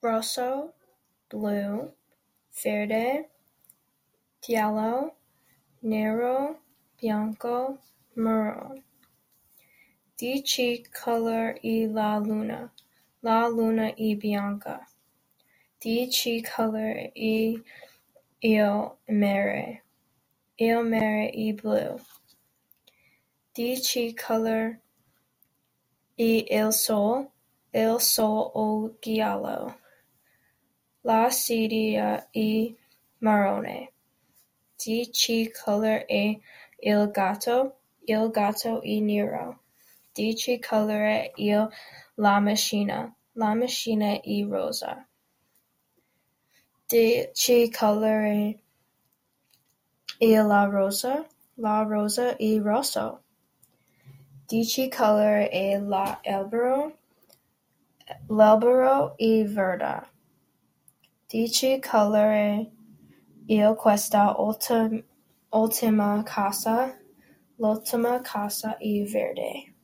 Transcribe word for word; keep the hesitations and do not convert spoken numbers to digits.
rosso, blue, verde, giallo, nero, bianco, marron. Dici color y la luna, la luna y bianca. Dici color y il mare, il mare y blu. Dici color y il sol, il sol o giallo. La sedia y marrone. Dici color e il gatto, il gatto y nero. Dici color il la macchina, la macchina y rosa. Dici color il la rosa, la rosa y rosso. Dici color e la albero, l'albero y verde. Dici color il questa ultim, ultima casa, l'ultima casa y verde.